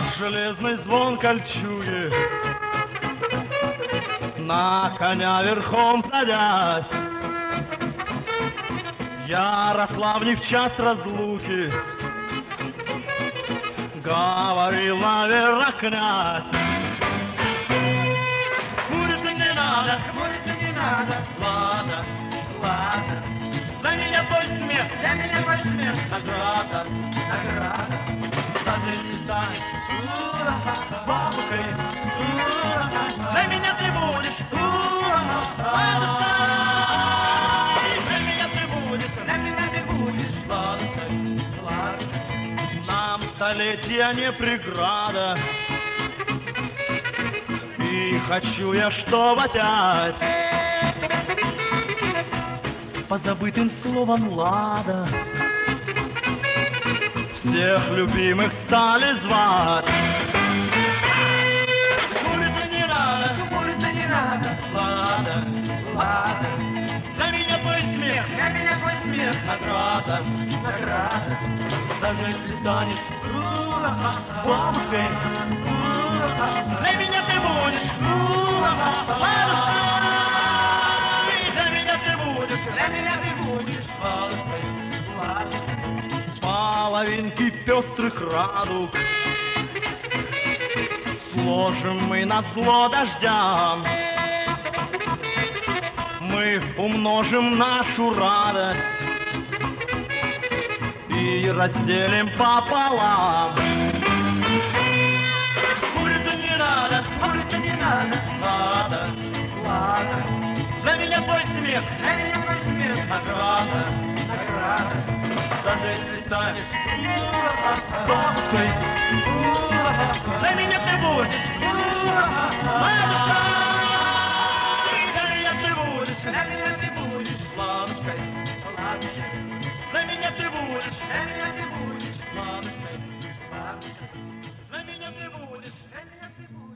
железный звон кольчуги, на коня верхом садясь. Ярославне в час разлуки говорил, наверно, князь. Курица не надо, ладно, ладно. Для меня твой смех, награда. Даже если станешь бабушкой, для меня ты будешь ладушкой. Для меня ты будешь ладушкой. Нам столетия не преграда, и хочу я, чтоб опять по забытым словам лада всех любимых стали звать. Курица не надо, ладно. Для меня твой смех, награда. Даже если станешь бабушкой, для меня ты будешь ладушкой. Для меня ты будешь ладушкой. Половинки пестрых радуг сложим мы назло дождям. Мы умножим нашу радость и разделим пополам. Курица не надо, ладно. Для меня твой смех, награда. Даже если станешь бабушкой, для меня ты будешь ладушкой. Для меня ты будешь ладушкой. Для меня ты будешь ладушкой. Для меня ты будешь